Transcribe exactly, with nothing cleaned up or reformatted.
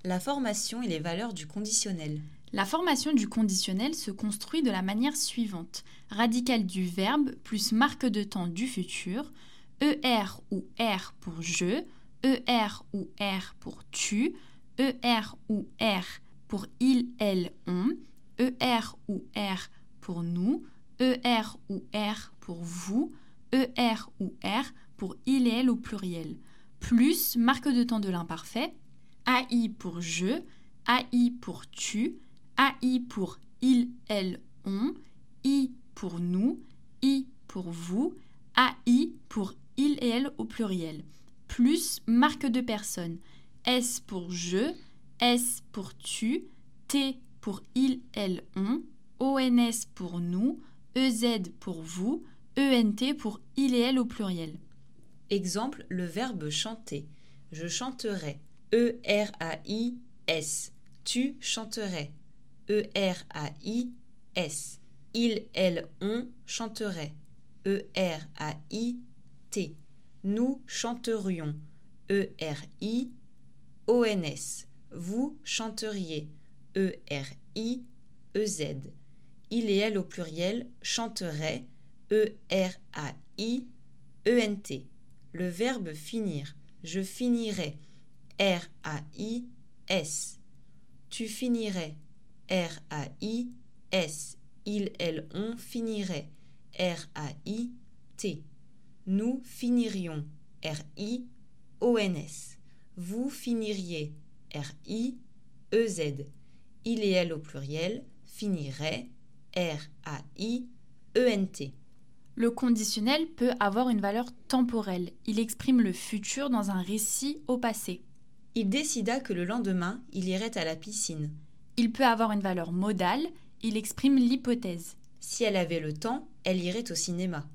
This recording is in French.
La formation et les valeurs du conditionnel. La formation du conditionnel se construit de la manière suivante. Radical du verbe plus marque de temps du futur, er ou r pour je, er ou r pour tu, er ou r pour il, elle, on, er ou r pour nous, er ou r pour vous, er ou r pour il et elle au pluriel, plus marque de temps de l'imparfait, ai pour je, ai pour tu, ai pour il, elle, on, i pour nous, i pour vous, ai pour il et elle au pluriel, plus marque de personne, s pour je, s pour tu, t pour il, elle, on, ons pour nous, ez pour vous, ent pour il et elle au pluriel. Exemple, le verbe chanter. Je chanterai. E R A I S. Tu chanterais. E R A I S. Il, elle, on chanterait. E R A I T. Nous chanterions. E R I O N S. Vous chanteriez. E R I E Z. Il et elle au pluriel chanterait. E R A I E N T. Le verbe finir. Je finirai. R A I S. Tu finirais. R A I S. Il, elle, on finirait. R A I T. Nous finirions. R I O N S. Vous finiriez. R I E Z. Il et elle au pluriel finirait. R A I E N T. Le conditionnel peut avoir une valeur temporelle. Il exprime le futur dans un récit au passé. Il décida que le lendemain, il irait à la piscine. Il peut avoir une valeur modale. Il exprime l'hypothèse. Si elle avait le temps, elle irait au cinéma.